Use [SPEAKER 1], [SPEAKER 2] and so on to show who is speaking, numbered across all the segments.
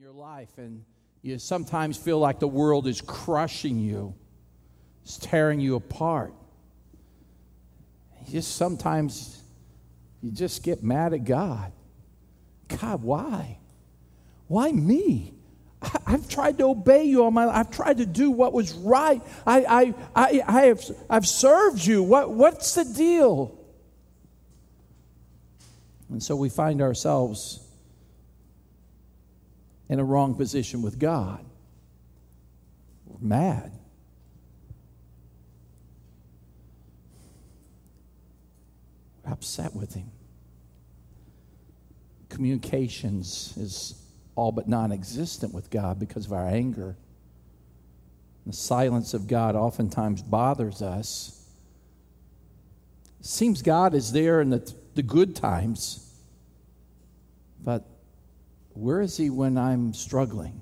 [SPEAKER 1] your life, and you sometimes feel like the world is crushing you, it's tearing you apart. Sometimes you just get mad at God. God, why? Why me? I've tried to obey you all my life. I've tried to do what was right. I've served you. What's the deal? And so we find ourselves in a wrong position with God. We're mad. We're upset with Him. Communications is all but non-existent with God because of our anger. The silence of God oftentimes bothers us. It seems God is there in the good times, but where is He when I'm struggling?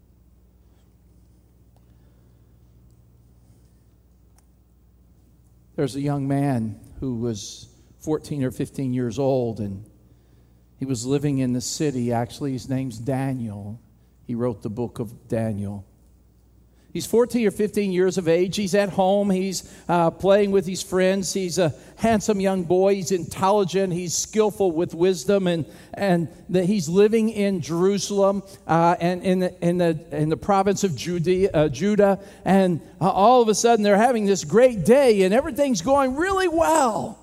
[SPEAKER 1] There's a young man who was 14 or 15 years old, and he was living in the city. Actually, his name's Daniel. He wrote the book of Daniel. He's 14 or 15 years of age. He's at home. He's playing with his friends. He's a handsome young boy. He's intelligent. He's skillful with wisdom, and he's living in Jerusalem and in the province of Judah. And all of a sudden, they're having this great day, and everything's going really well.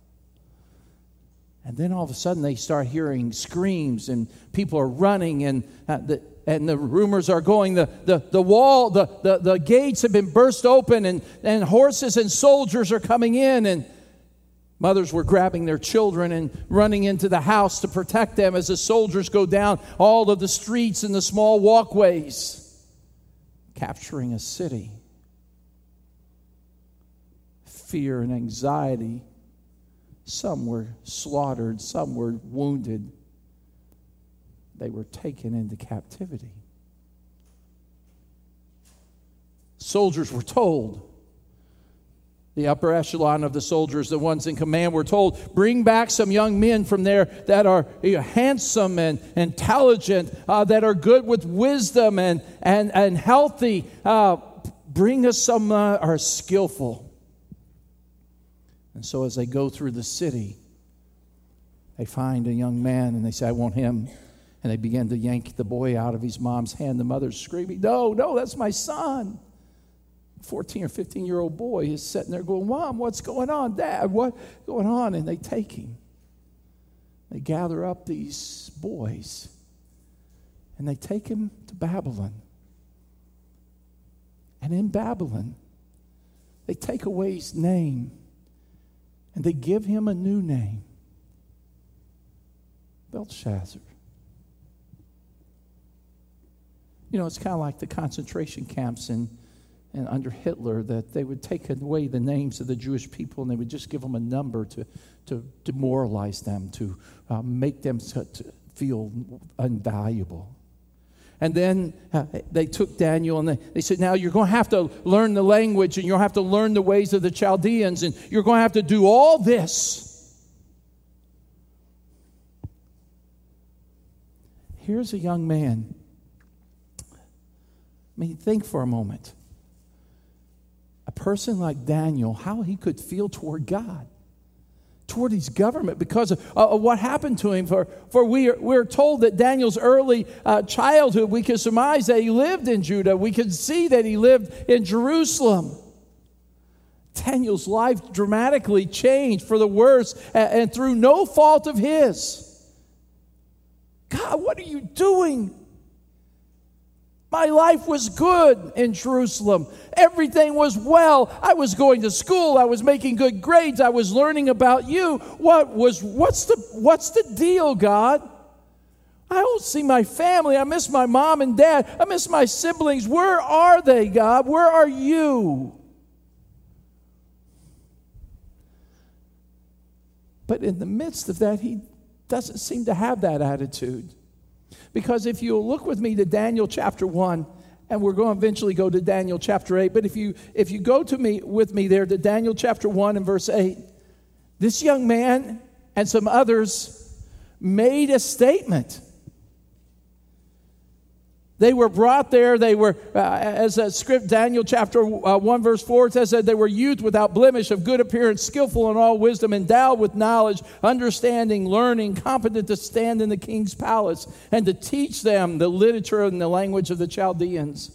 [SPEAKER 1] And then all of a sudden, they start hearing screams, and people are running, and the rumors are going, the gates have been burst open, and horses and soldiers are coming in, and mothers were grabbing their children and running into the house to protect them as the soldiers go down all of the streets and the small walkways, capturing a city. Fear and anxiety. Some were slaughtered, some were wounded. They were taken into captivity. Soldiers were told, the upper echelon of the soldiers, the ones in command, were told, bring back some young men from there that are handsome and intelligent, that are good with wisdom and healthy. Bring us some are skillful. And so as they go through the city, they find a young man and they say, I want him. And they begin to yank the boy out of his mom's hand. The mother's screaming, no, that's my son. 14 or 15-year-old boy is sitting there going, Mom, what's going on? Dad, what's going on? And they take him. They gather up these boys and they take him to Babylon. And in Babylon, they take away his name and they give him a new name, Belshazzar. You know, it's kind of like the concentration camps and under Hitler, that they would take away the names of the Jewish people and they would just give them a number to demoralize them, to make them to feel invaluable. And then they took Daniel and they said, now you're going to have to learn the language and you'll have to learn the ways of the Chaldeans and you're going to have to do all this. Here's a young man. I mean, think for a moment. A person like Daniel, how he could feel toward God, toward his government, because of what happened to him. For we're told that Daniel's early childhood, we can surmise that he lived in Judah. We can see that he lived in Jerusalem. Daniel's life dramatically changed for the worse, and through no fault of his. God, what are you doing? My life was good in Jerusalem. Everything was well. I was going to school. I was making good grades. I was learning about you. What's the deal, God? I don't see my family. I miss my mom and dad. I miss my siblings. Where are they, God? Where are you? But in the midst of that, he doesn't seem to have that attitude. Because if you'll look with me to Daniel chapter 1, and we're going to eventually go to Daniel chapter 8, but if you go with me there to Daniel chapter 1 and verse 8, this young man and some others made a statement. They were brought there. They were, as a script, Daniel chapter 1, verse 4, it says that they were youth without blemish, of good appearance, skillful in all wisdom, endowed with knowledge, understanding, learning, competent to stand in the king's palace, and to teach them the literature and the language of the Chaldeans.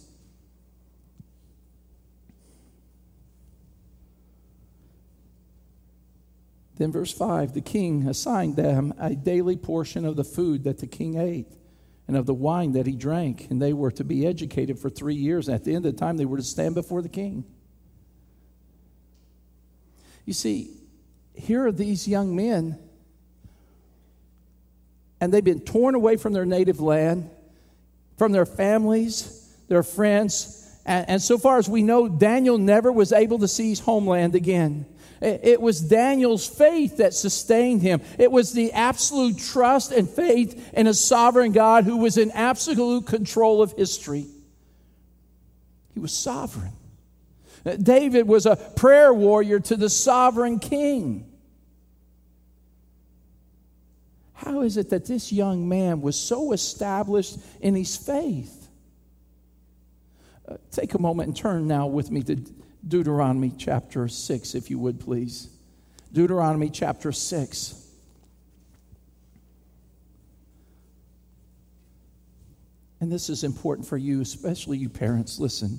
[SPEAKER 1] Then verse 5, the king assigned them a daily portion of the food that the king ate, and of the wine that he drank, and they were to be educated for 3 years. And at the end of the time, they were to stand before the king. You see, here are these young men, and they've been torn away from their native land, from their families, their friends, and so far as we know, Daniel never was able to see his homeland again. It was Daniel's faith that sustained him. It was the absolute trust and faith in a sovereign God who was in absolute control of history. He was sovereign. David was a prayer warrior to the sovereign king. How is it that this young man was so established in his faith? Take a moment and turn now with me to Deuteronomy chapter 6, if you would, please. Deuteronomy chapter 6. And this is important for you, especially you parents. Listen.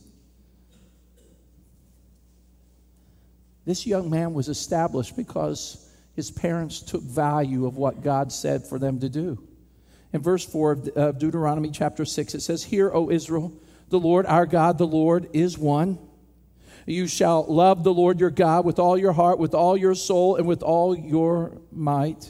[SPEAKER 1] This young man was established because his parents took value of what God said for them to do. In verse 4 of Deuteronomy chapter 6, it says, "Hear, O Israel, the Lord our God, the Lord is one. You shall love the Lord your God with all your heart, with all your soul, and with all your might.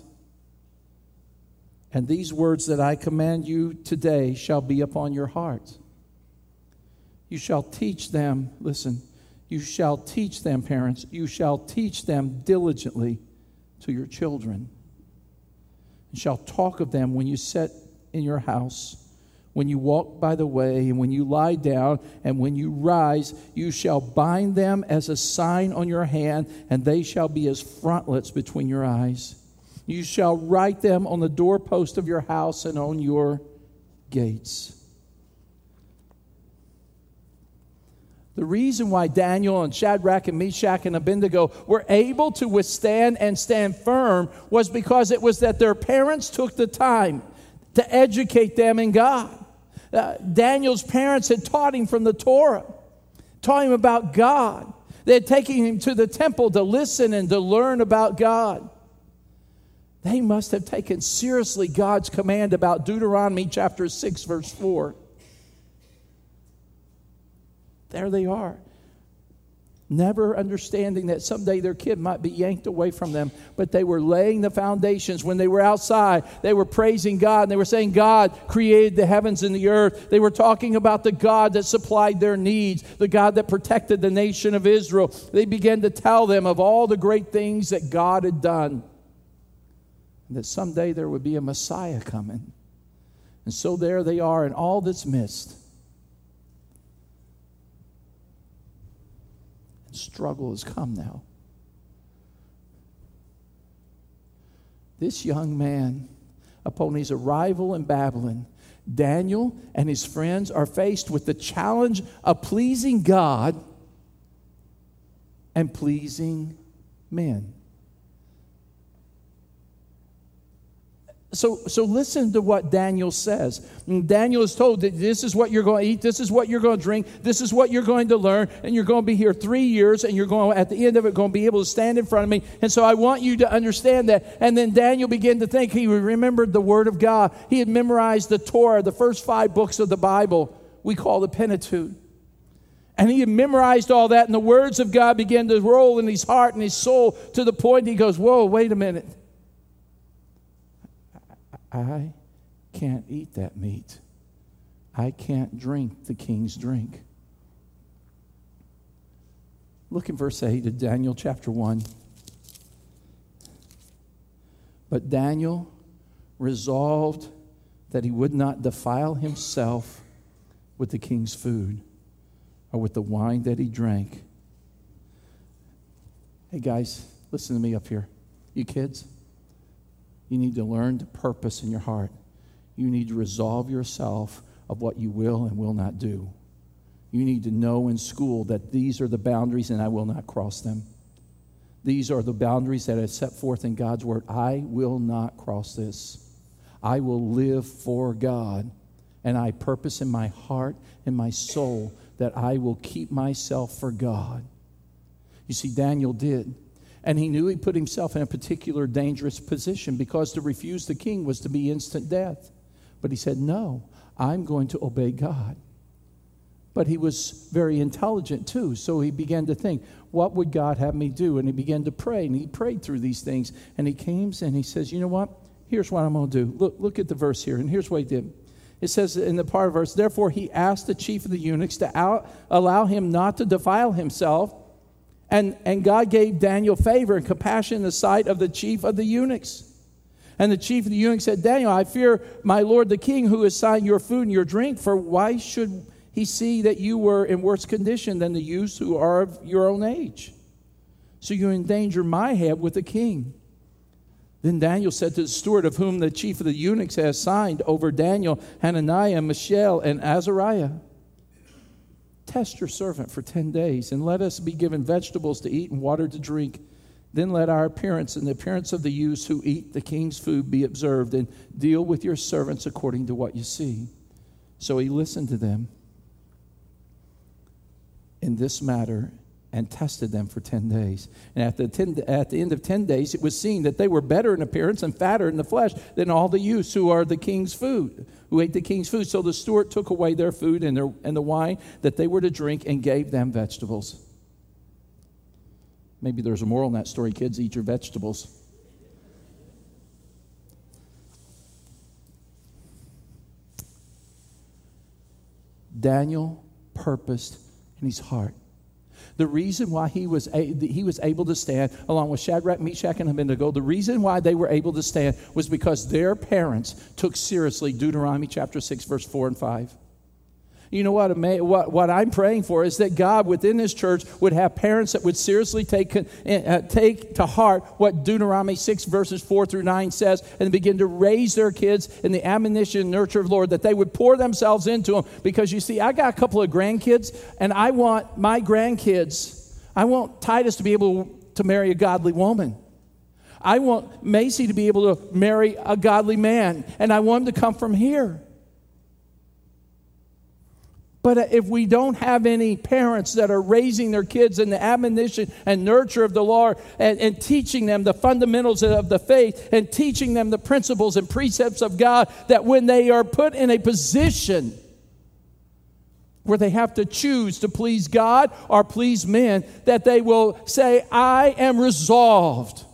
[SPEAKER 1] And these words that I command you today shall be upon your heart. You shall teach them," listen, "you shall teach them, parents, you shall teach them diligently to your children. You shall talk of them when you sit in your house, when you walk by the way, and when you lie down, and when you rise. You shall bind them as a sign on your hand, and they shall be as frontlets between your eyes. You shall write them on the doorpost of your house and on your gates." The reason why Daniel and Shadrach and Meshach and Abednego were able to withstand and stand firm was because it was that their parents took the time to educate them in God. Daniel's parents had taught him from the Torah, taught him about God. They had taken him to the temple to listen and to learn about God. They must have taken seriously God's command about Deuteronomy chapter 6, verse 4. There they are, never understanding that someday their kid might be yanked away from them. But they were laying the foundations. When they were outside, they were praising God. And they were saying, God created the heavens and the earth. They were talking about the God that supplied their needs, the God that protected the nation of Israel. They began to tell them of all the great things that God had done, and that someday there would be a Messiah coming. And so there they are in all this mist. Struggle has come now. This young man, upon his arrival in Babylon, Daniel and his friends are faced with the challenge of pleasing God and pleasing men. So listen to what Daniel says. Daniel is told that this is what you're going to eat, this is what you're going to drink, this is what you're going to learn, and you're going to be here 3 years, and you're going, at the end of it, going to be able to stand in front of me. And so I want you to understand that. And then Daniel began to think. He remembered the Word of God. He had memorized the Torah, the first 5 books of the Bible we call the Pentateuch. And he had memorized all that, and the words of God began to roll in his heart and his soul to the point he goes, whoa, wait a minute. I can't eat that meat. I can't drink the king's drink. Look in verse 8 of Daniel chapter 1. But Daniel resolved that he would not defile himself with the king's food or with the wine that he drank. Hey guys, listen to me up here. You kids. You need to learn the purpose in your heart. You need to resolve yourself of what you will and will not do. You need to know in school that these are the boundaries and I will not cross them. These are the boundaries that are set forth in God's word. I will not cross this. I will live for God. And I purpose in my heart and my soul that I will keep myself for God. You see, Daniel did. And he knew he put himself in a particular dangerous position because to refuse the king was to be instant death. But he said, no, I'm going to obey God. But he was very intelligent too, so he began to think, what would God have me do? And he began to pray, and he prayed through these things. And he came and he says, you know what? Here's what I'm going to do. Look at the verse here, and here's what he did. It says in the part of the verse, therefore he asked the chief of the eunuchs to allow him not to defile himself. And God gave Daniel favor and compassion in the sight of the chief of the eunuchs. And the chief of the eunuchs said, Daniel, I fear my lord the king who assigned your food and your drink, for why should he see that you were in worse condition than the youths who are of your own age? So you endanger my head with the king. Then Daniel said to the steward of whom the chief of the eunuchs had assigned over Daniel, Hananiah, Mishael, and Azariah, test your servant for 10 days, and let us be given vegetables to eat and water to drink. Then let our appearance and the appearance of the youths who eat the king's food be observed, and deal with your servants according to what you see. So he listened to them in this matter and tested them for 10 days. And at the end of 10 days, it was seen that they were better in appearance and fatter in the flesh than all the youths who are the king's food, who ate the king's food. So the steward took away their food and the wine that they were to drink and gave them vegetables. Maybe there's a moral in that story, kids, eat your vegetables. Daniel purposed in his heart. The reason why he was able to stand along with Shadrach, Meshach, and Abednego, the reason why they were able to stand was because their parents took seriously Deuteronomy chapter 6, verse 4 and 5. You know what I'm praying for is that God within His church would have parents that would seriously take to heart what Deuteronomy 6 verses 4 through 9 says, and begin to raise their kids in the admonition and nurture of the Lord, that they would pour themselves into them. Because you see, I got a couple of grandkids, and I want Titus to be able to marry a godly woman. I want Macy to be able to marry a godly man, and I want him to come from here. But if we don't have any parents that are raising their kids in the admonition and nurture of the Lord and teaching them the fundamentals of the faith and teaching them the principles and precepts of God, that when they are put in a position where they have to choose to please God or please men, that they will say, I am resolved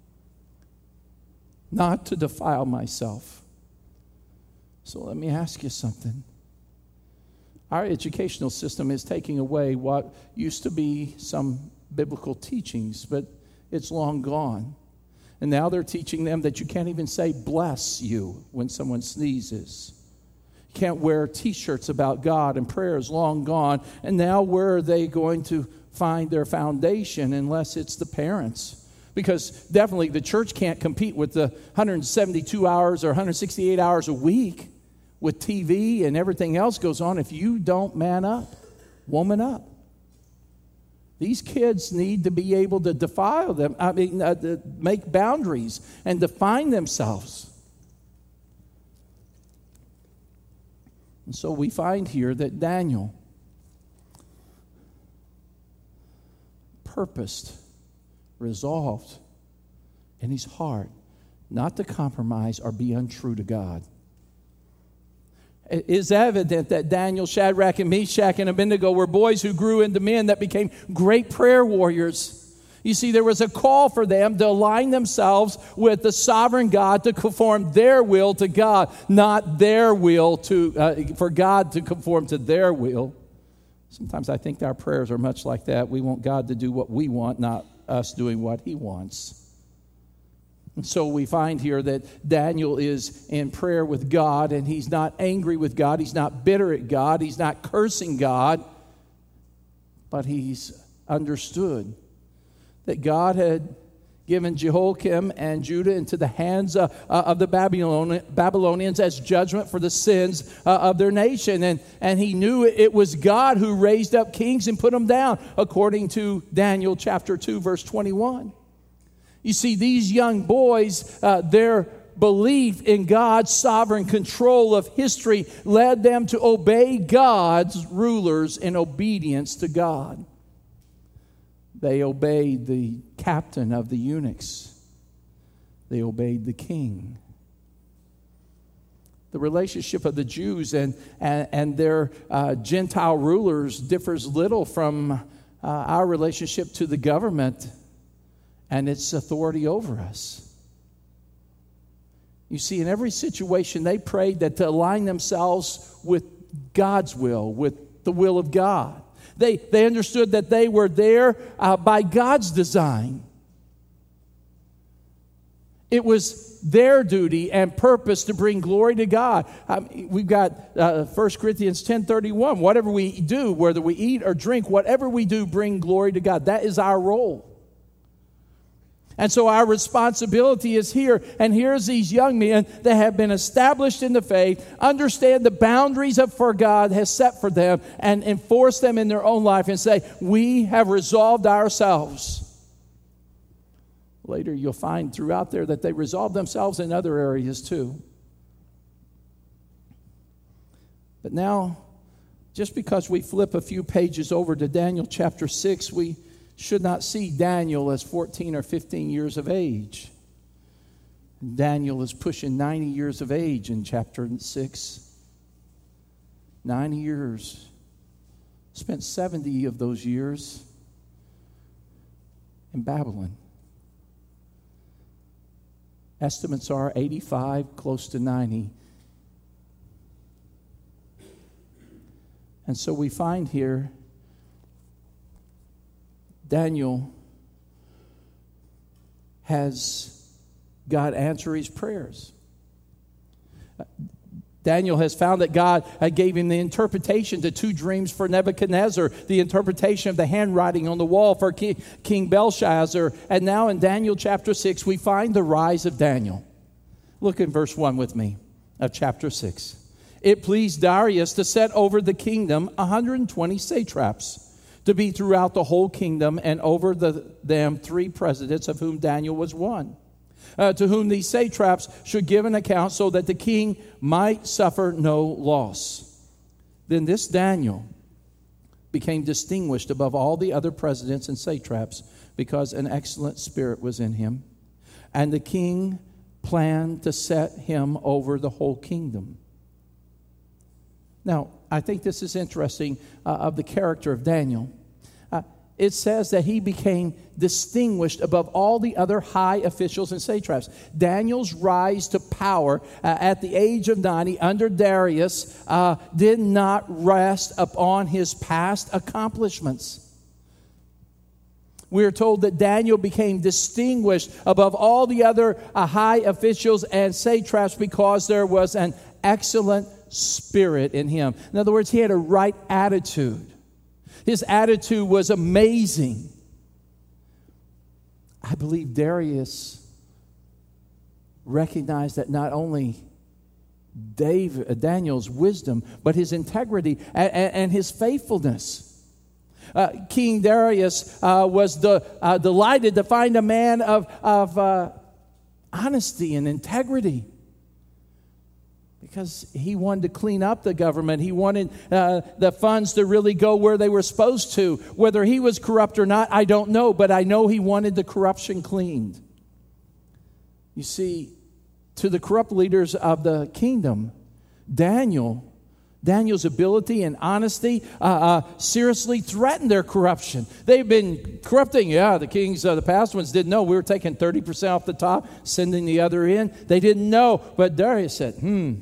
[SPEAKER 1] not to defile myself. So let me ask you something. Our educational system is taking away what used to be some biblical teachings, but it's long gone. And now they're teaching them that you can't even say bless you when someone sneezes. You can't wear T-shirts about God, and prayer is long gone. And now where are they going to find their foundation unless it's the parents? Because definitely the church can't compete with the 172 hours or 168 hours a week with TV and everything else goes on if you don't man up, woman up. These kids need to be able to to make boundaries and define themselves. And so we find here that Daniel purposed, resolved in his heart not to compromise or be untrue to God. It is evident that Daniel, Shadrach, and Meshach, and Abednego were boys who grew into men that became great prayer warriors. You see, there was a call for them to align themselves with the sovereign God to conform their will to God, not their will for God to conform to their will. Sometimes I think our prayers are much like that. We want God to do what we want, not us doing what He wants. And so we find here that Daniel is in prayer with God, and he's not angry with God. He's not bitter at God. He's not cursing God. But he's understood that God had given Jehoiakim and Judah into the hands of the Babylonians as judgment for the sins of their nation. And he knew it was God who raised up kings and put them down, according to Daniel chapter 2, verse 21. You see, these young boys, their belief in God's sovereign control of history led them to obey God's rulers in obedience to God. They obeyed the captain of the eunuchs. They obeyed the king. The relationship of the Jews and their Gentile rulers differs little from our relationship to the government and its authority over us. You see, in every situation, they prayed that to align themselves with God's will, with the will of God. They understood that they were there by God's design. It was their duty and purpose to bring glory to God. We've got 1 Corinthians 10:31. Whatever we do, whether we eat or drink, whatever we do, bring glory to God. That is our role. And so our responsibility is here. And here's these young men that have been established in the faith, understand the boundaries for God has set for them, and enforce them in their own life and say, we have resolved ourselves. Later you'll find throughout there that they resolve themselves in other areas too. But now, just because we flip a few pages over to Daniel chapter 6, we should not see Daniel as 14 or 15 years of age. Daniel is pushing 90 years of age in chapter 6. 90 years. Spent 70 of those years in Babylon. Estimates are 85, close to 90. And so we find here Daniel has God answer his prayers. Daniel has found that God gave him the interpretation to 2 dreams for Nebuchadnezzar, the interpretation of the handwriting on the wall for King Belshazzar. And now in Daniel chapter 6, we find the rise of Daniel. Look in verse 1 with me of chapter 6. It pleased Darius to set over the kingdom 120 satraps, to be throughout the whole kingdom, and over them 3 presidents, of whom Daniel was one, to whom these satraps should give an account, so that the king might suffer no loss. Then this Daniel became distinguished above all the other presidents and satraps, because an excellent spirit was in him. And the king planned to set him over the whole kingdom. Now, I think this is interesting of the character of Daniel. It says that he became distinguished above all the other high officials and satraps. Daniel's rise to power at the age of 90 under Darius did not rest upon his past accomplishments. We are told that Daniel became distinguished above all the other high officials and satraps because there was an excellent spirit in him. In other words, he had a right attitude. His attitude was amazing. I believe Darius recognized that not only Daniel's wisdom, but his integrity and his faithfulness. King Darius was delighted to find a man of honesty and integrity, because he wanted to clean up the government. He wanted the funds to really go where they were supposed to. Whether he was corrupt or not, I don't know, but I know he wanted the corruption cleaned. You see, to the corrupt leaders of the kingdom, Daniel's ability and honesty seriously threatened their corruption. They've been corrupting. Yeah, the kings of the past ones didn't know. We were taking 30% off the top, sending the other in. They didn't know. But Darius said,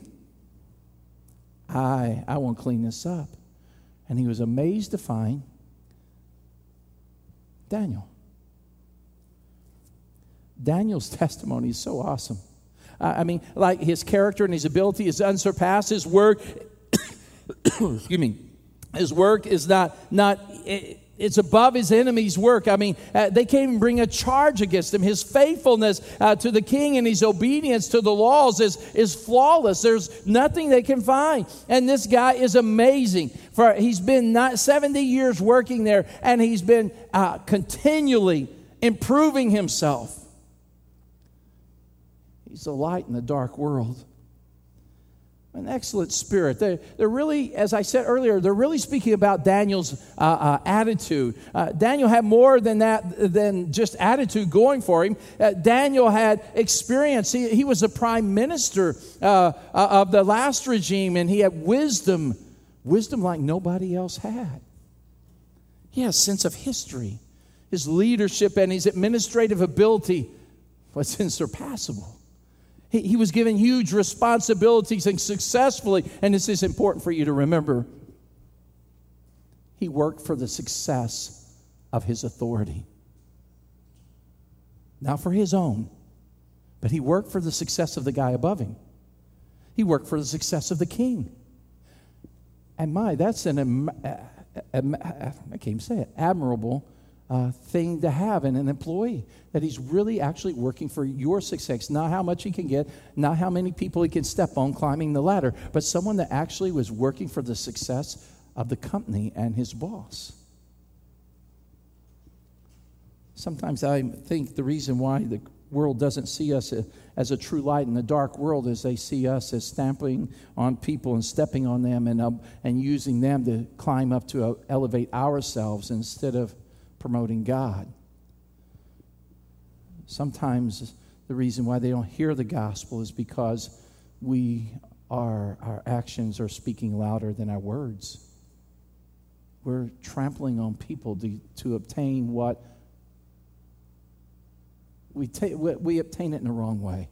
[SPEAKER 1] I want to clean this up. And he was amazed to find Daniel. Daniel's testimony is so awesome. I mean, like his character and his ability is unsurpassed. His work, excuse me, his work is not it's above his enemy's work. I mean, they can't even bring a charge against him. His faithfulness to the king and his obedience to the laws is flawless. There's nothing they can find. And this guy is amazing. He's been 70 years working there, and he's been continually improving himself. He's a light in the dark world. An excellent spirit. They're really, as I said earlier, they're really speaking about Daniel's attitude. Daniel had more than just attitude going for him. Daniel had experience. He was the prime minister of the last regime, and he had wisdom like nobody else had. He had a sense of history. His leadership and his administrative ability was unsurpassable. He was given huge responsibilities and successfully, and this is important for you to remember, he worked for the success of his authority. Not for his own, but he worked for the success of the guy above him. He worked for the success of the king. And that's I can't even say it, admirable thing to have in an employee, that he's really actually working for your success, not how much he can get, not how many people he can step on climbing the ladder, but someone that actually was working for the success of the company and his boss. Sometimes I think the reason why the world doesn't see us as a true light in the dark world is they see us as stamping on people and stepping on them and using them to climb up to elevate ourselves instead of promoting God. Sometimes the reason why they don't hear the gospel is because our actions are speaking louder than our words. We're trampling on people to obtain what we obtain it in the wrong way.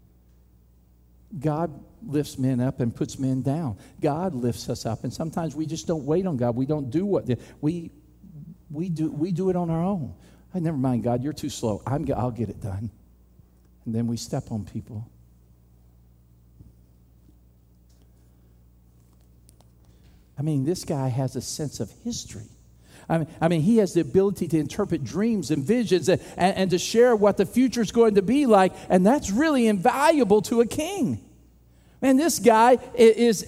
[SPEAKER 1] God lifts men up and puts men down. God lifts us up, and sometimes we just don't wait on God. We don't do what we do it on our own. Never mind, God, you're too slow. I'll get it done. And then we step on people. I mean, this guy has a sense of history. I mean, he has the ability to interpret dreams and visions and to share what the future is going to be like, and that's really invaluable to a king. Man, this guy he's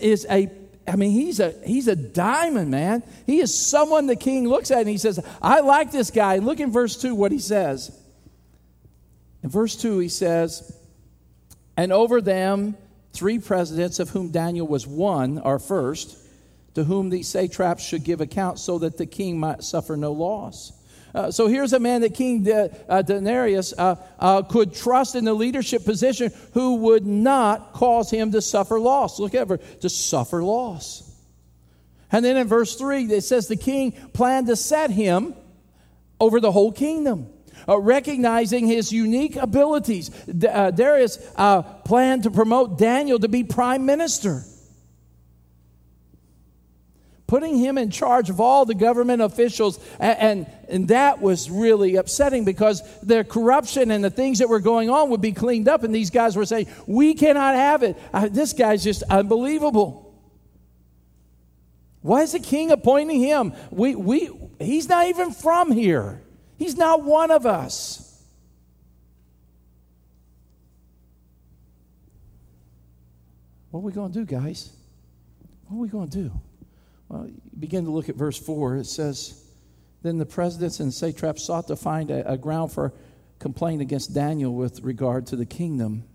[SPEAKER 1] a diamond, man. He is someone the king looks at and he says, I like this guy. And look in verse 2 what he says. In verse 2 he says, and over them 3 presidents, of whom Daniel was one, or first, to whom these satraps should give account, so that the king might suffer no loss. So here's a man that King Darius could trust in the leadership position, who would not cause him to suffer loss. Look at it, to suffer loss. And then in verse 3, it says the king planned to set him over the whole kingdom. Recognizing his unique abilities, Darius planned to promote Daniel to be prime minister, putting him in charge of all the government officials. And that was really upsetting, because the corruption and the things that were going on would be cleaned up. And these guys were saying, we cannot have it. This guy's just unbelievable. Why is the king appointing him? He's not even from here. He's not one of us. What are we going to do, guys? What are we going to do? Well, you begin to look at verse 4. It says, then the presidents and satraps sought to find a ground for complaint against Daniel with regard to the kingdom.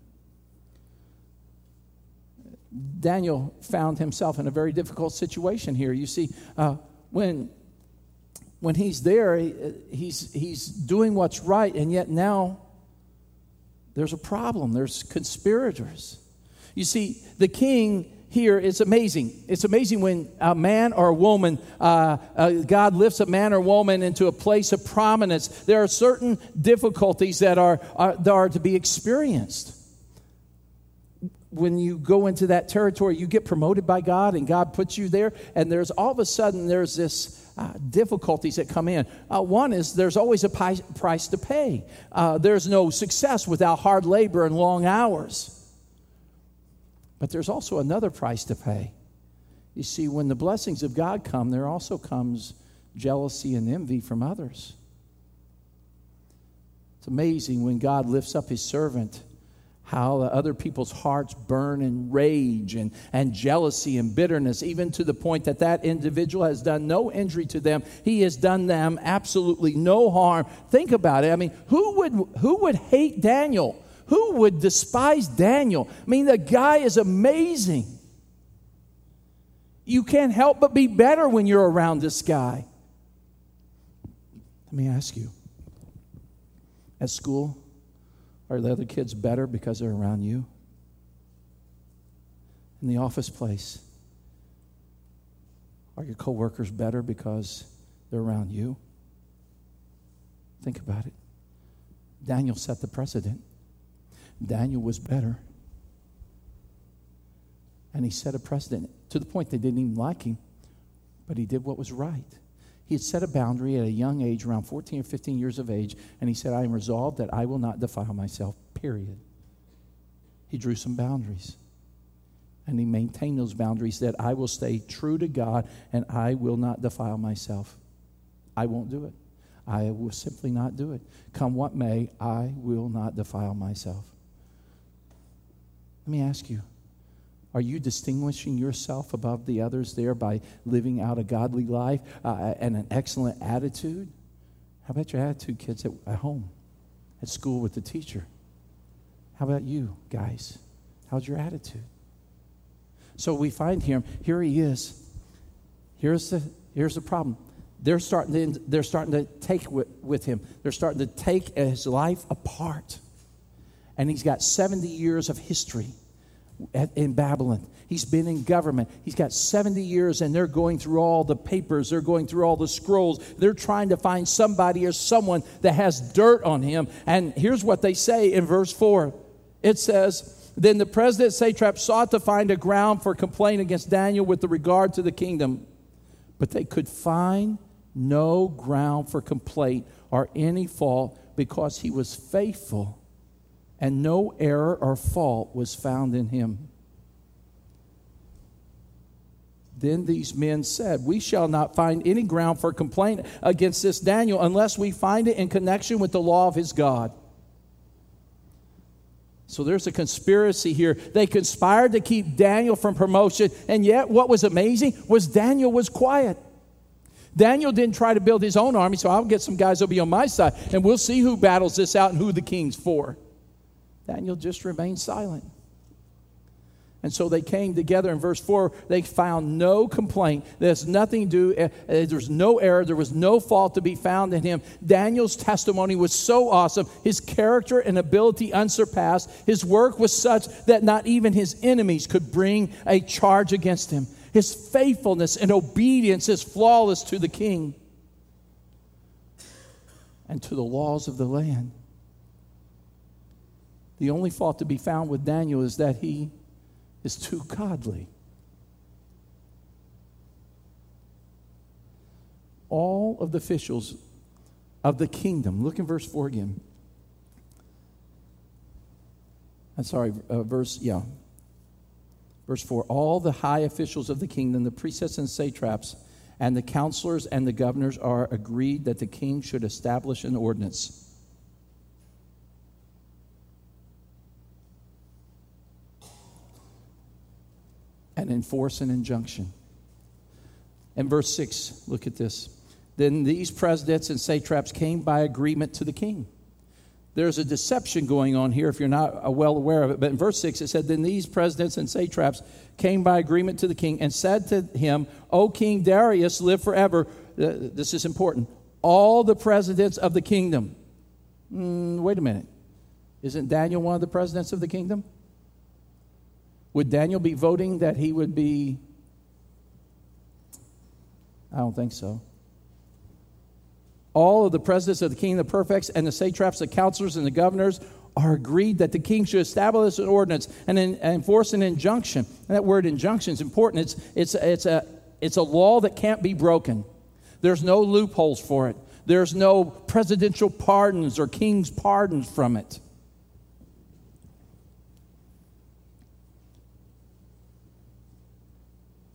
[SPEAKER 1] Daniel found himself in a very difficult situation here. You see, when he's there, he's doing what's right, and yet now there's a problem. There's conspirators. You see, the king here is amazing. It's amazing when a man or a woman, God lifts a man or woman into a place of prominence. There are certain difficulties that are to be experienced. When you go into that territory, you get promoted by God, and God puts you there, and there's all of a sudden there's this difficulties that come in. One is there's always a price to pay. There's no success without hard labor and long hours. But there's also another price to pay. You see, when the blessings of God come, there also comes jealousy and envy from others. It's amazing when God lifts up his servant, how other people's hearts burn in rage and jealousy and bitterness, even to the point that that individual has done no injury to them. He has done them absolutely no harm. Think about it. I mean, who would hate Daniel? Who would despise Daniel? I mean, the guy is amazing. You can't help but be better when you're around this guy. Let me ask you, at school, are the other kids better because they're around you? In the office place, are your coworkers better because they're around you? Think about it. Daniel set the precedent. Daniel was better. And he set a precedent to the point they didn't even like him, but he did what was right. He had set a boundary at a young age, around 14 or 15 years of age, and he said, I am resolved that I will not defile myself, period. He drew some boundaries, and he maintained those boundaries that I will stay true to God, and I will not defile myself. I won't do it. I will simply not do it. Come what may, I will not defile myself. Let me ask you, are you distinguishing yourself above the others there by living out a godly life and an excellent attitude? How about your attitude, kids, at home, at school with the teacher? How about you, guys? How's your attitude? So we find here he is. Here's the problem. They're starting to take with him. They're starting to take his life apart. And he's got 70 years of history in Babylon. He's been in government. He's got 70 years, and they're going through all the papers. They're going through all the scrolls. They're trying to find somebody or someone that has dirt on him. And here's what they say in verse 4. It says, then the president satrap sought to find a ground for complaint against Daniel with regard to the kingdom, but they could find no ground for complaint or any fault, because he was faithful and no error or fault was found in him. Then these men said, we shall not find any ground for complaint against this Daniel unless we find it in connection with the law of his God. So there's a conspiracy here. They conspired to keep Daniel from promotion, and yet what was amazing was Daniel was quiet. Daniel didn't try to build his own army, so I'll get some guys who'll be on my side, and we'll see who battles this out and who the king's for. Daniel just remained silent. And so they came together in verse 4. They found no complaint. There's nothing to do. There's no error. There was no fault to be found in him. Daniel's testimony was so awesome. His character and ability unsurpassed. His work was such that not even his enemies could bring a charge against him. His faithfulness and obedience is flawless to the king and to the laws of the land. The only fault to be found with Daniel is that he is too godly. All of the officials of the kingdom, look in verse 4 again. Verse 4. All the high officials of the kingdom, the priests and satraps, and the counselors and the governors are agreed that the king should establish an ordinance. And enforce an injunction. And verse 6, look at this. Then these presidents and satraps came by agreement to the king. There's a deception going on here if you're not well aware of it. But in verse 6 it said, then these presidents and satraps came by agreement to the king and said to him, O King Darius, live forever. This is important. All the presidents of the kingdom. Wait a minute. Isn't Daniel one of the presidents of the kingdom? Would Daniel be voting that he would be? I don't think so. All of the presidents of the kingdom, the prefects, and the satraps, the counselors, and the governors are agreed that the king should establish an ordinance and enforce an injunction. And that word injunction is important. It's a law that can't be broken. There's no loopholes for it. There's no presidential pardons or king's pardons from it.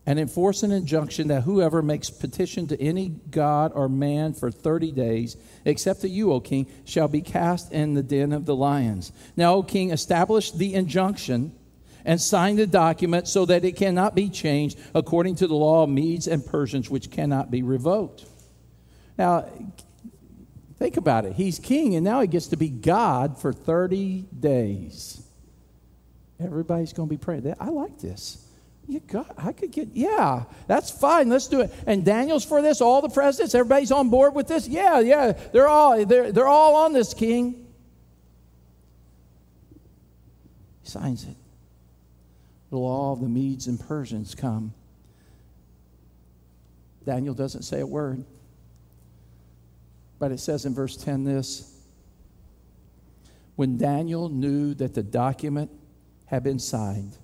[SPEAKER 1] and enforce an injunction that whoever makes petition to any god or man for 30 days, except to you, O king, shall be cast in the den of the lions. Now, O king, establish the injunction and sign the document so that it cannot be changed according to the law of Medes and Persians, which cannot be revoked. Now, think about it. He's king, and now he gets to be God for 30 days. Everybody's going to be praying. I like this. Yeah, that's fine. Let's do it. And Daniel's for this. All the presidents, everybody's on board with this. Yeah, they're all on this, king. He signs it. The law of the Medes and Persians come. Daniel doesn't say a word, but it says in verse 10 this: when Daniel knew that the document had been signed,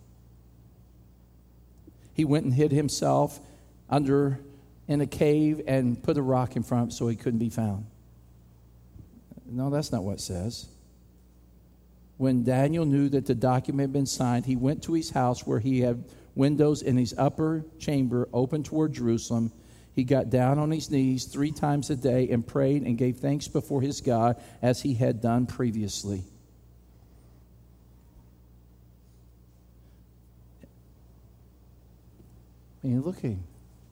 [SPEAKER 1] he went and hid himself in a cave and put a rock in front so he couldn't be found. No, that's not what it says. When Daniel knew that the document had been signed, he went to his house where he had windows in his upper chamber open toward Jerusalem. He got down on his knees 3 times a day and prayed and gave thanks before his God as he had done previously. And looking,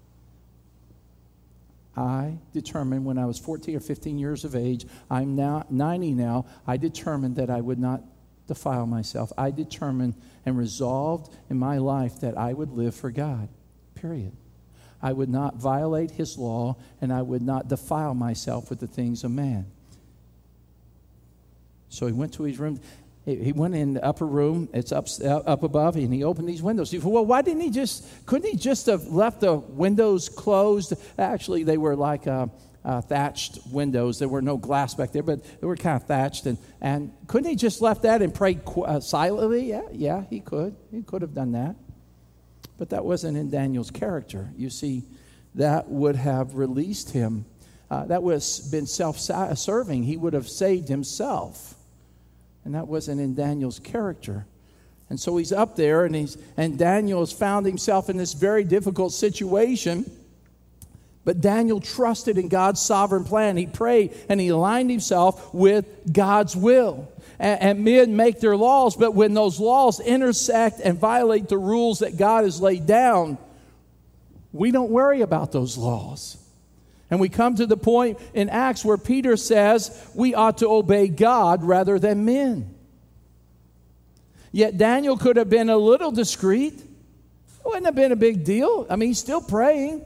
[SPEAKER 1] I determined when I was 14 or 15 years of age, I'm now 90 now, I determined that I would not defile myself. I determined and resolved in my life that I would live for God, period. I would not violate his law, and I would not defile myself with the things of man. So he went to his room. He went in the upper room. It's up above, and he opened these windows. He said, well, couldn't he just have left the windows closed? Actually, they were like thatched windows. There were no glass back there, but they were kind of thatched. And couldn't he just left that and prayed silently? Yeah, he could. He could have done that. But that wasn't in Daniel's character. You see, that would have released him. That would have been self-serving. He would have saved himself. And that wasn't in Daniel's character. And so he's up there, and Daniel has found himself in this very difficult situation. But Daniel trusted in God's sovereign plan. He prayed, and he aligned himself with God's will. And men make their laws, but when those laws intersect and violate the rules that God has laid down, we don't worry about those laws. And we come to the point in Acts where Peter says we ought to obey God rather than men. Yet Daniel could have been a little discreet. It wouldn't have been a big deal. I mean, he's still praying.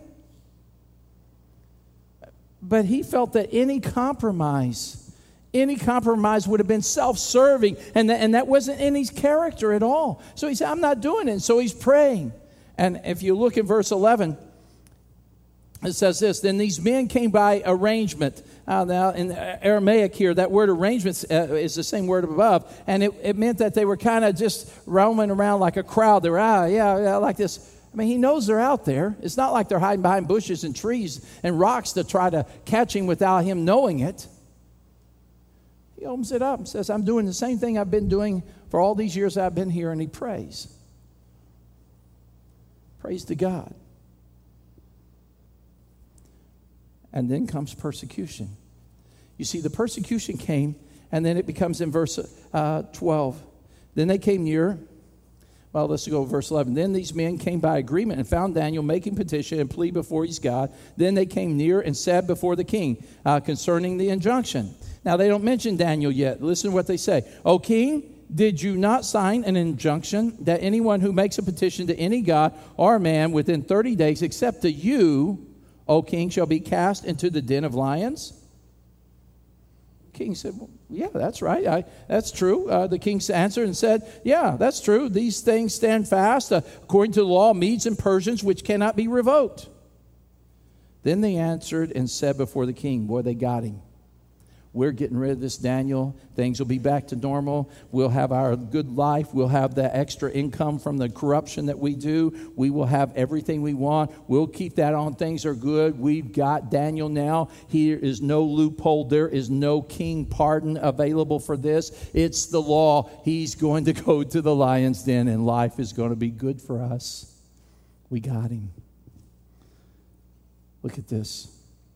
[SPEAKER 1] But he felt that any compromise would have been self-serving, and that wasn't in his character at all. So he said, I'm not doing it. And so he's praying. And if you look at verse 11, it says this: then these men came by arrangement. Now, in Aramaic here, that word arrangement is the same word above. And it meant that they were kind of just roaming around like a crowd. They were, like this. I mean, he knows they're out there. It's not like they're hiding behind bushes and trees and rocks to try to catch him without him knowing it. He opens it up and says, I'm doing the same thing I've been doing for all these years I've been here. And he prays. Praise to God. And then comes persecution. You see, the persecution came, and then it becomes in verse 12. Then they came near. Well, let's go to verse 11. Then these men came by agreement and found Daniel making petition and plea before his God. Then they came near and said before the king concerning the injunction. Now, they don't mention Daniel yet. Listen to what they say. O king, did you not sign an injunction that anyone who makes a petition to any god or man within 30 days, except to you, O king, shall be cast into the den of lions? King said, well, yeah, that's right. That's true. The king answered and said, yeah, that's true. These things stand fast according to the law of Medes and Persians, which cannot be revoked. Then they answered and said before the king, boy, they got him. We're getting rid of this Daniel. Things will be back to normal. We'll have our good life. We'll have the extra income from the corruption that we do. We will have everything we want. We'll keep that on. Things are good. We've got Daniel now. Here is no loophole. There is no king pardon available for this. It's the law. He's going to go to the lion's den, and life is going to be good for us. We got him. Look at this.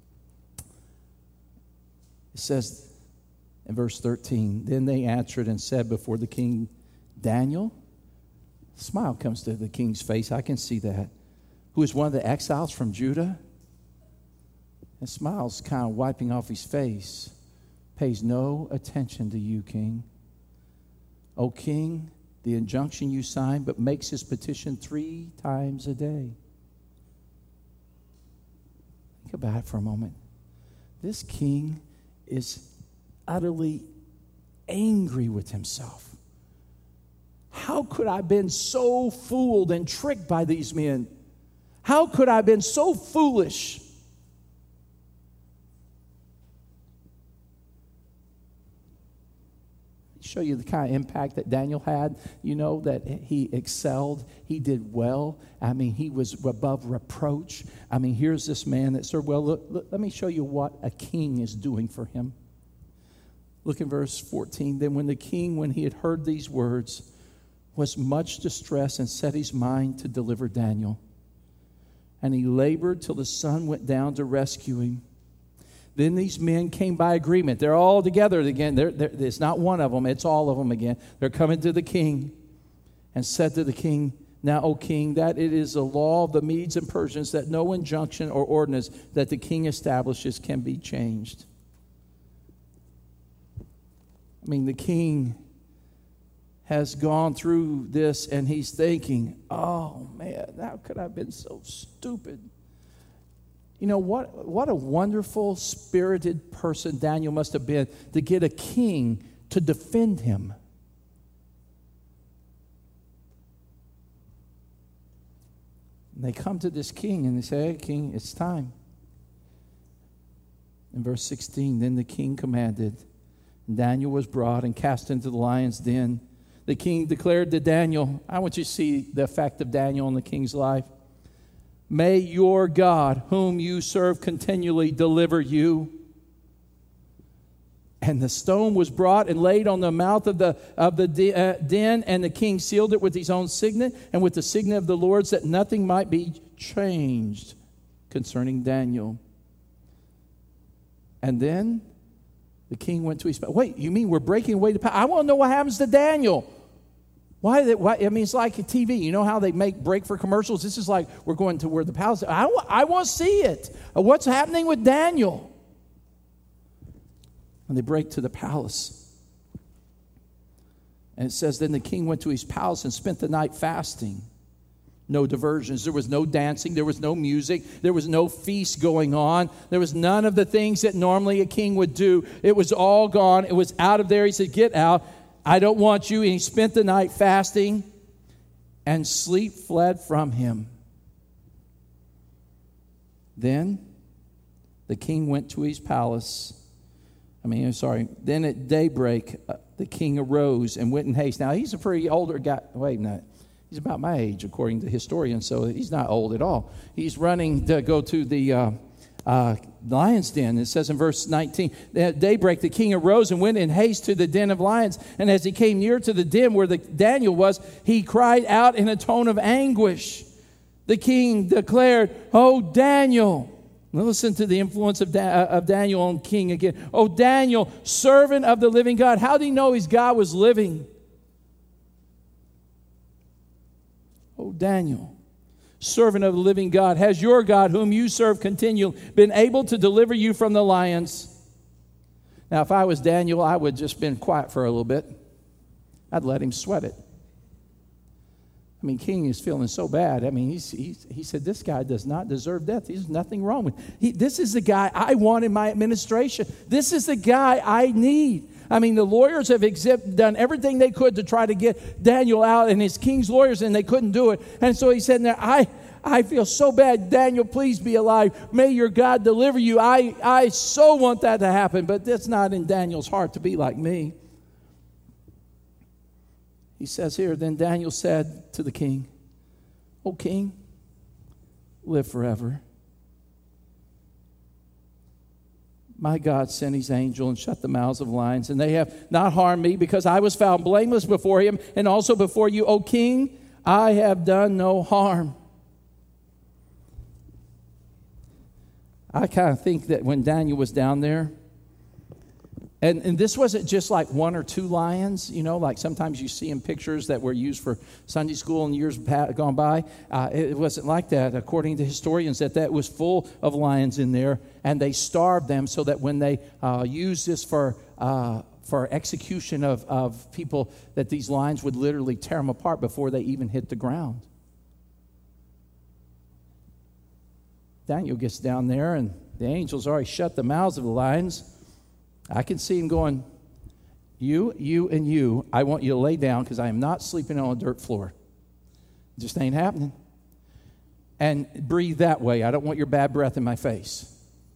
[SPEAKER 1] It says in verse 13, then they answered and said before the king, Daniel, a smile comes to the king's face. I can see that. Who is one of the exiles from Judah? And smile's kind of wiping off his face. Pays no attention to you, king. O king, the injunction you signed, but makes his petition 3 times a day. Think about it for a moment. This king is utterly angry with himself. How could I have been so fooled and tricked by these men? How could I have been so foolish? Show you the kind of impact that Daniel had. You know that he excelled. He did well. I mean, he was above reproach. I mean, here's this man that served well. Look, let me show you what a king is doing for him. Look in verse 14. Then when the king, when he had heard these words, was much distressed and set his mind to deliver Daniel. And he labored till the sun went down to rescue him. Then these men came by agreement. They're all together again. It's not one of them. It's all of them again. They're coming to the king and said to the king, now, O king, that it is a law of the Medes and Persians that no injunction or ordinance that the king establishes can be changed. I mean, the king has gone through this and he's thinking, oh man, how could I have been so stupid? You know, what a wonderful, spirited person Daniel must have been to get a king to defend him. And they come to this king and they say, hey, king, it's time. In verse 16, then the king commanded, and Daniel was brought and cast into the lion's den. The king declared to Daniel, I want you to see the effect of Daniel in the king's life. May your God, whom you serve continually, deliver you. And the stone was brought and laid on the mouth of the den, and the king sealed it with his own signet and with the signet of the Lord's, that nothing might be changed concerning Daniel. And then the king went to his... Wait, you mean we're breaking away the power? I want to know what happens to Daniel. Why? I mean, it's like a TV. You know how they break for commercials? This is like we're going to where the palace... I want to see it. What's happening with Daniel? And they break to the palace. And it says, then the king went to his palace and spent the night fasting. No diversions. There was no dancing. There was no music. There was no feast going on. There was none of the things that normally a king would do. It was all gone. It was out of there. He said, get out. I don't want you. And he spent the night fasting, and sleep fled from him. Then the king went to his palace. Then at daybreak, the king arose and went in haste. Now, he's a pretty older guy. Wait a minute. He's about my age, according to historians, so he's not old at all. He's running to go to the lion's den. It says in verse 19, at daybreak the king arose and went in haste to the den of lions. And as he came near to the den where Daniel was, he cried out in a tone of anguish. The king declared, "Oh, Daniel." Now listen to the influence of Daniel on king again. "Oh, Daniel, servant of the living God." How did he know his God was living? "Oh, Daniel, servant of the living God, has your God, whom you serve continually, been able to deliver you from the lions?" Now, if I was Daniel, I would just been quiet for a little bit. I'd let him sweat it. I mean, king is feeling so bad. I mean, he said, this guy does not deserve death. There's nothing wrong with him. This is the guy I want in my administration. This is the guy I need. I mean, the lawyers have done everything they could to try to get Daniel out, and his king's lawyers, and they couldn't do it. And so he said, "Now I feel so bad. Daniel, please be alive. May your God deliver you." I so want that to happen, but that's not in Daniel's heart to be like me. He says here, then Daniel said to the king, "O king, live forever. My God sent his angel and shut the mouths of lions, and they have not harmed me, because I was found blameless before him and also before you, O king. I have done no harm." I kind of think that when Daniel was down there, and this wasn't just like one or two lions, like sometimes you see in pictures that were used for Sunday school in years gone by. It wasn't like that. According to historians, that was full of lions in there, and they starved them so that when they used this for execution of people, that these lions would literally tear them apart before they even hit the ground. Daniel gets down there, and the angels already shut the mouths of the lions. I can see him going, you, and you, I want you to lay down because I am not sleeping on a dirt floor. It just ain't happening. And breathe that way. I don't want your bad breath in my face.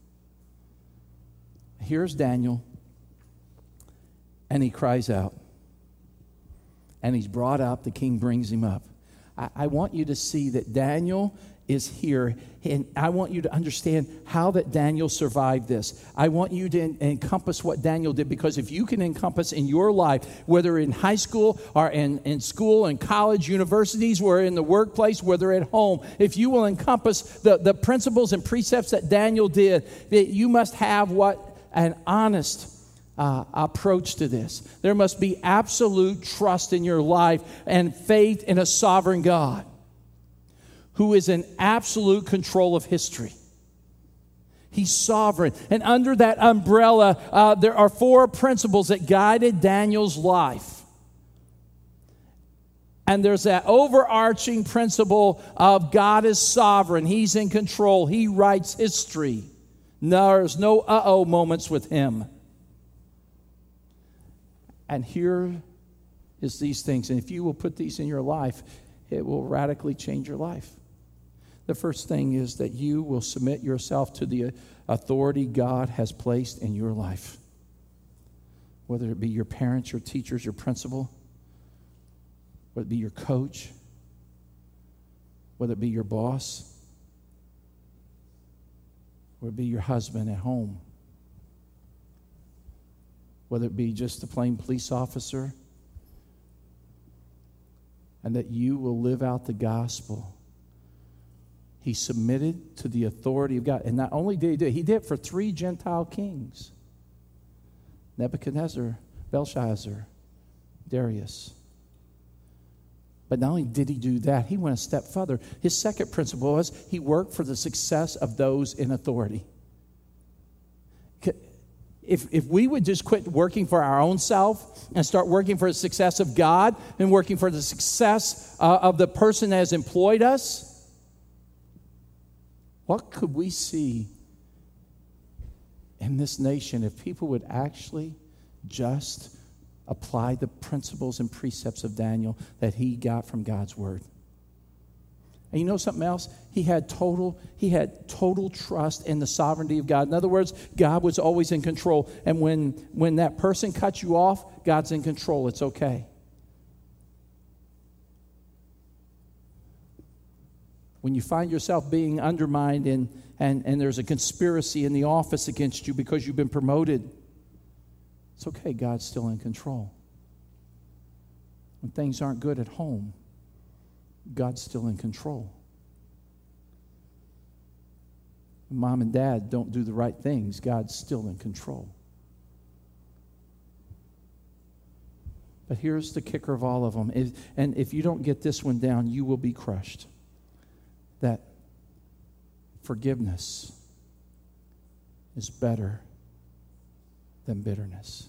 [SPEAKER 1] Here's Daniel, and he cries out. And he's brought up. The king brings him up. I want you to see that Daniel is here, and I want you to understand how that Daniel survived this. I want you to encompass what Daniel did, because if you can encompass in your life, whether in high school or in school and college, universities, or in the workplace, whether at home, if you will encompass the principles and precepts that Daniel did, that you must have an honest approach to this. There must be absolute trust in your life and faith in a sovereign God who is in absolute control of history. He's sovereign. And under that umbrella, there are 4 principles that guided Daniel's life. And there's that overarching principle of God is sovereign. He's in control. He writes history. There's no uh-oh moments with him. And here is these things. And if you will put these in your life, it will radically change your life. The first thing is that you will submit yourself to the authority God has placed in your life. Whether it be your parents, your teachers, your principal, whether it be your coach, whether it be your boss, whether it be your husband at home, whether it be just a plain police officer, and that you will live out the gospel. He submitted to the authority of God. And not only did he do it, he did it for 3 Gentile kings: Nebuchadnezzar, Belshazzar, Darius. But not only did he do that, he went a step further. His second principle was he worked for the success of those in authority. If we would just quit working for our own self and start working for the success of God and working for the success of the person that has employed us, what could we see in this nation if people would actually just apply the principles and precepts of Daniel that he got from God's word? And you know something else? He had total trust in the sovereignty of God. In other words, God was always in control. And when that person cuts you off, God's in control. It's okay. When you find yourself being undermined and there's a conspiracy in the office against you because you've been promoted, it's okay. God's still in control. When things aren't good at home, God's still in control. When mom and dad don't do the right things, God's still in control. But here's the kicker of all of them. And if you don't get this one down, you will be crushed. That forgiveness is better than bitterness.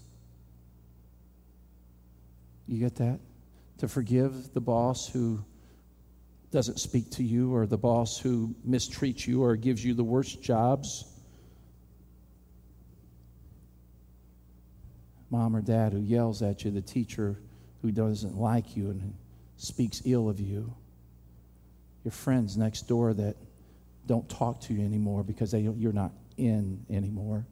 [SPEAKER 1] You get that? To forgive the boss who doesn't speak to you, or the boss who mistreats you or gives you the worst jobs. Mom or dad who yells at you, the teacher who doesn't like you and speaks ill of you. Your friends next door that don't talk to you anymore because you're not in anymore.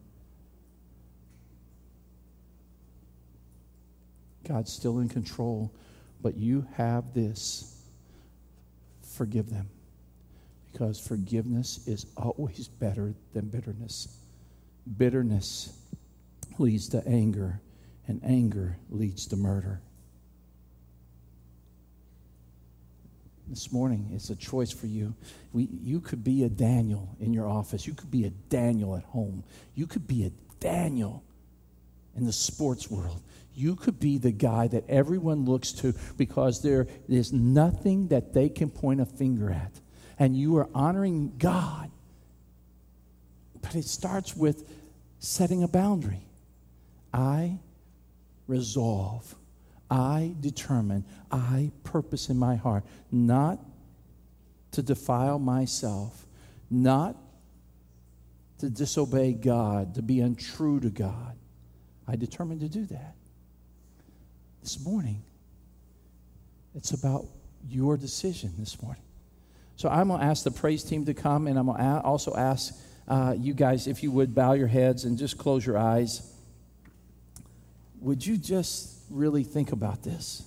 [SPEAKER 1] God's still in control, but you have this. Forgive them, because forgiveness is always better than bitterness. Bitterness leads to anger, and anger leads to murder. This morning, it's a choice for you. You could be a Daniel in your office. You could be a Daniel at home. You could be a Daniel in the sports world. You could be the guy that everyone looks to because there is nothing that they can point a finger at. And you are honoring God. But it starts with setting a boundary. I resolve. I determine, I purpose in my heart not to defile myself, not to disobey God, to be untrue to God. I determine to do that. This morning, it's about your decision this morning. So I'm going to ask the praise team to come, and I'm going to also ask you guys, if you would, bow your heads and just close your eyes. Would you just really think about this?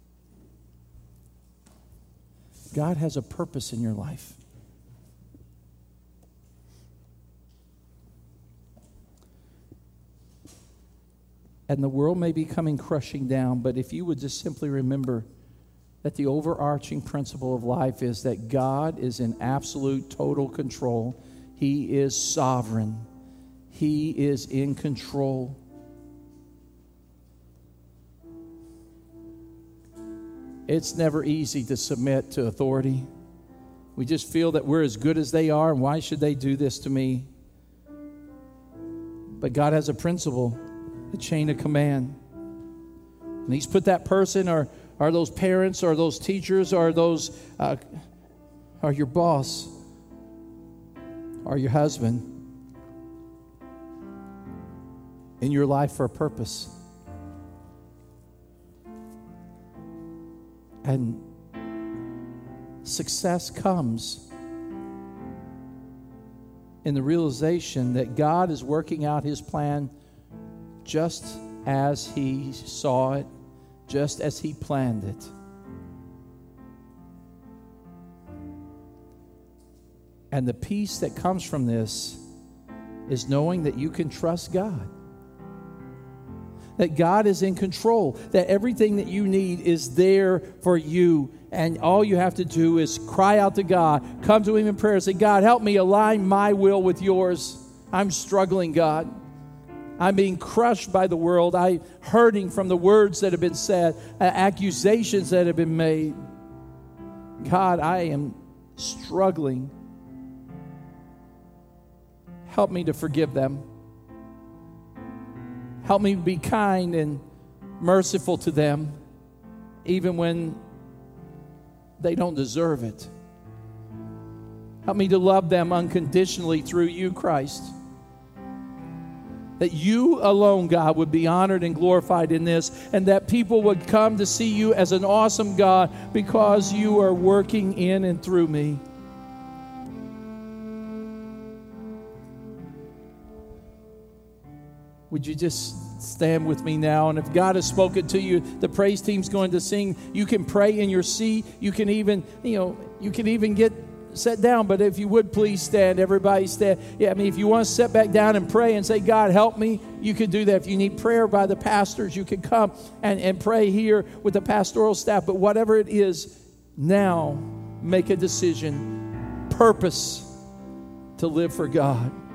[SPEAKER 1] God has a purpose in your life. And the world may be coming crushing down, but if you would just simply remember that the overarching principle of life is that God is in absolute, total control. He is sovereign. He is in control. It's never easy to submit to authority. We just feel that we're as good as they are, and why should they do this to me? But God has a principle, a chain of command. And He's put that person, or those parents, or those teachers, or those, or your boss, or your husband in your life for a purpose. And success comes in the realization that God is working out His plan just as He saw it, just as He planned it. And the peace that comes from this is knowing that you can trust God. That God is in control, that everything that you need is there for you. And all you have to do is cry out to God, come to Him in prayer, say, God, help me align my will with yours. I'm struggling, God. I'm being crushed by the world. I'm hurting from the words that have been said, accusations that have been made. God, I am struggling. Help me to forgive them. Help me be kind and merciful to them, even when they don't deserve it. Help me to love them unconditionally through you, Christ. That you alone, God, would be honored and glorified in this, and that people would come to see you as an awesome God because you are working in and through me. Would you just stand with me now? And if God has spoken to you, the praise team's going to sing. You can pray in your seat. You can even, get set down. But if you would, please stand. Everybody stand. Yeah, if you want to sit back down and pray and say, God, help me, you can do that. If you need prayer by the pastors, you can come and pray here with the pastoral staff. But whatever it is, now make a decision. Purpose to live for God.